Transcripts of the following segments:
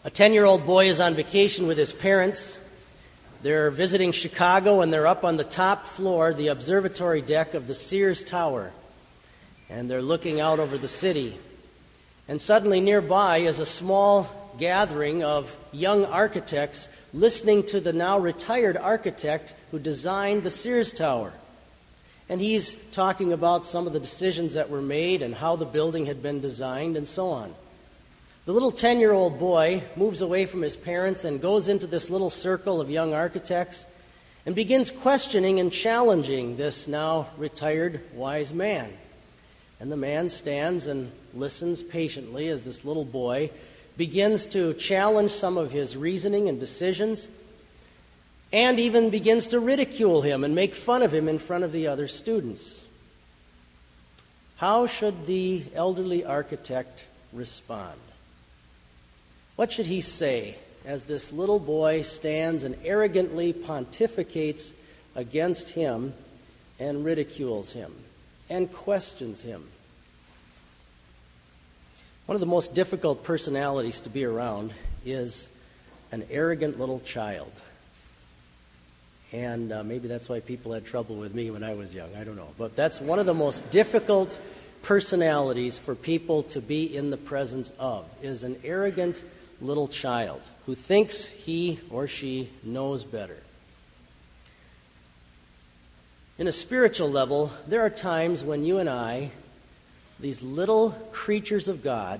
A 10-year-old boy is on vacation with his parents. They're visiting Chicago, and they're up on the top floor, the observatory deck of the Sears Tower. And they're looking out over the city. And suddenly nearby is a small gathering of young architects listening to the now retired architect who designed the Sears Tower. And he's talking about some of the decisions that were made and how the building had been designed and so on. The little 10-year-old boy moves away from his parents and goes into this little circle of young architects and begins questioning and challenging this now retired wise man. And the man stands and listens patiently as this little boy begins to challenge some of his reasoning and decisions, and even begins to ridicule him and make fun of him in front of the other students. How should the elderly architect respond? What should he say as this little boy stands and arrogantly pontificates against him and ridicules him and questions him? One of the most difficult personalities to be around is an arrogant little child. And maybe that's why people had trouble with me when I was young. I don't know. But that's one of the most difficult personalities for people to be in the presence of, is an arrogant little child who thinks he or she knows better. In a spiritual level, there are times when you and I, these little creatures of God,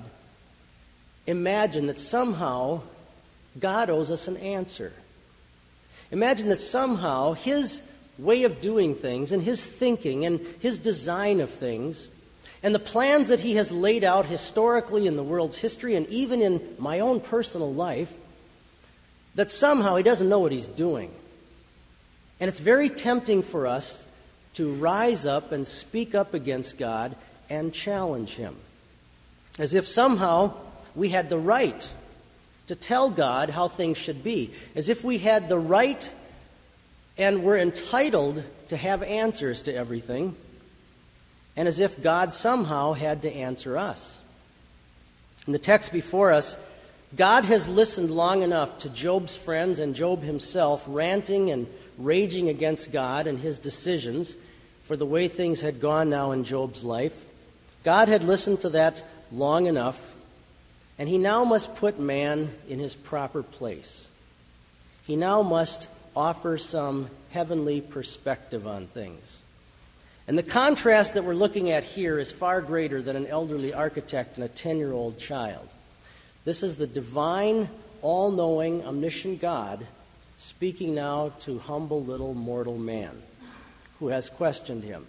imagine that somehow God owes us an answer. Imagine that somehow His way of doing things and His thinking and His design of things and the plans that He has laid out historically in the world's history and even in my own personal life, that somehow He doesn't know what He's doing. And it's very tempting for us to rise up and speak up against God and challenge Him, as if somehow we had the right to tell God how things should be, as if we had the right and were entitled to have answers to everything, and as if God somehow had to answer us. In the text before us, God has listened long enough to Job's friends and Job himself ranting and raging against God and His decisions for the way things had gone now in Job's life. God had listened to that long enough, and He now must put man in his proper place. He now must offer some heavenly perspective on things. And the contrast that we're looking at here is far greater than an elderly architect and a 10-year-old child. This is the divine, all-knowing, omniscient God speaking now to humble little mortal man who has questioned Him.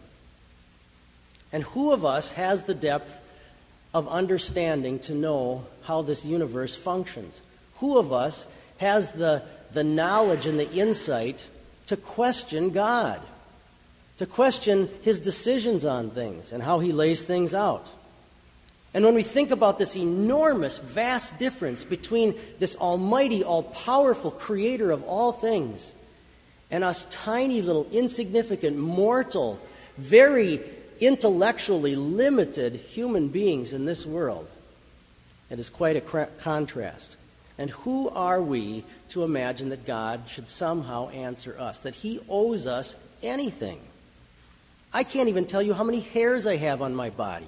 And who of us has the depth of understanding to know how this universe functions? Who of us has the knowledge and the insight to question God? To question His decisions on things and how He lays things out. And when we think about this enormous, vast difference between this almighty, all-powerful creator of all things and us tiny little, insignificant, mortal, very intellectually limited human beings in this world, it is quite a contrast. And who are we to imagine that God should somehow answer us, that He owes us anything? I can't even tell you how many hairs I have on my body.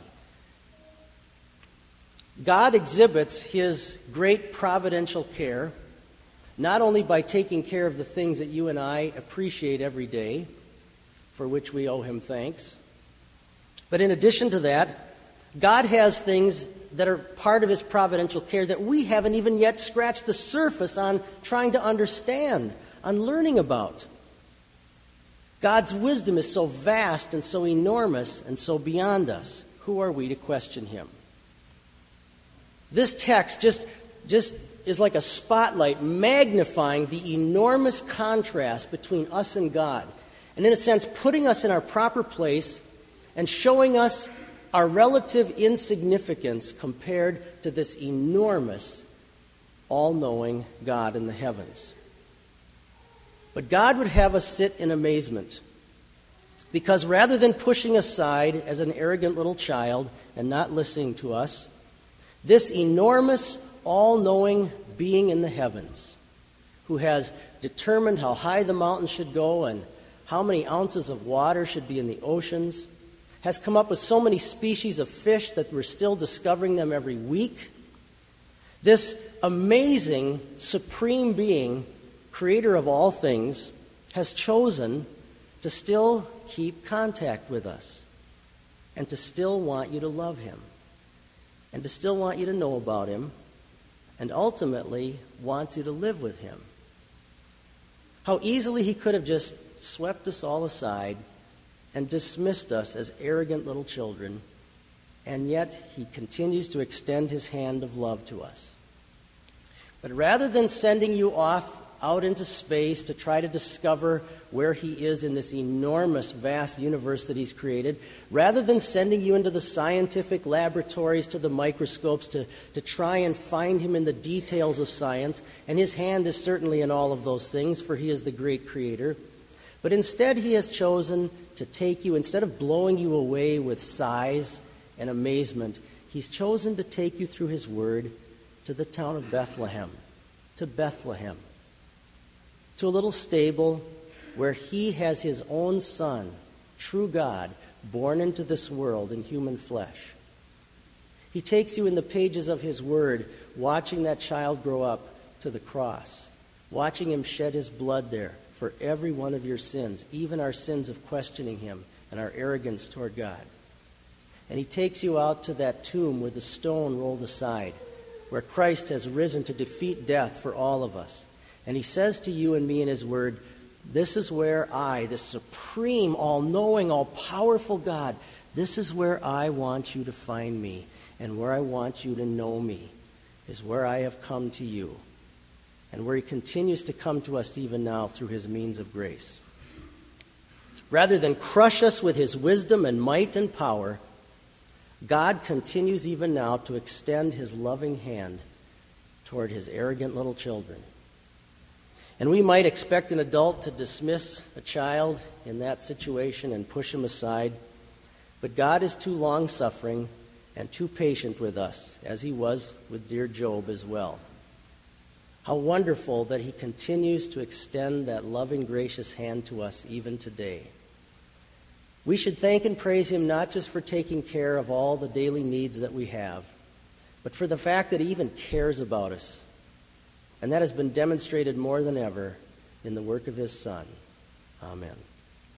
God exhibits His great providential care, not only by taking care of the things that you and I appreciate every day, for which we owe Him thanks, but in addition to that, God has things that are part of His providential care that we haven't even yet scratched the surface on trying to understand, on learning about. God's wisdom is so vast and so enormous and so beyond us. Who are we to question Him? This text just is like a spotlight magnifying the enormous contrast between us and God. And in a sense, putting us in our proper place and showing us our relative insignificance compared to this enormous, all-knowing God in the heavens. But God would have us sit in amazement, because rather than pushing aside as an arrogant little child and not listening to us, this enormous, all-knowing being in the heavens, who has determined how high the mountains should go and how many ounces of water should be in the oceans, has come up with so many species of fish that we're still discovering them every week. This amazing, supreme being, creator of all things, has chosen to still keep contact with us and to still want you to love him and to still want you to know about him and ultimately wants you to live with him. How easily he could have just swept us all aside and dismissed us as arrogant little children, and yet he continues to extend his hand of love to us. But rather than sending you off out into space to try to discover where he is in this enormous, vast universe that he's created, rather than sending you into the scientific laboratories to the microscopes to try and find him in the details of science, and his hand is certainly in all of those things, for he is the great creator, but instead he has chosen to take you, instead of blowing you away with sighs and amazement, he's chosen to take you through his word to the town of Bethlehem, to Bethlehem, to a little stable where he has his own son, true God, born into this world in human flesh. He takes you in the pages of his word, watching that child grow up to the cross, watching him shed his blood there for every one of your sins, even our sins of questioning him and our arrogance toward God. And he takes you out to that tomb with the stone rolled aside, where Christ has risen to defeat death for all of us. And he says to you and me in his word, this is where I, the supreme, all-knowing, all-powerful God, this is where I want you to find me, and where I want you to know me, is where I have come to you, and where he continues to come to us even now through his means of grace. Rather than crush us with his wisdom and might and power, God continues even now to extend his loving hand toward his arrogant little children. And we might expect an adult to dismiss a child in that situation and push him aside, but God is too long-suffering and too patient with us, as he was with dear Job as well. How wonderful that he continues to extend that loving, gracious hand to us even today. We should thank and praise him not just for taking care of all the daily needs that we have, but for the fact that he even cares about us. And that has been demonstrated more than ever in the work of his Son. Amen.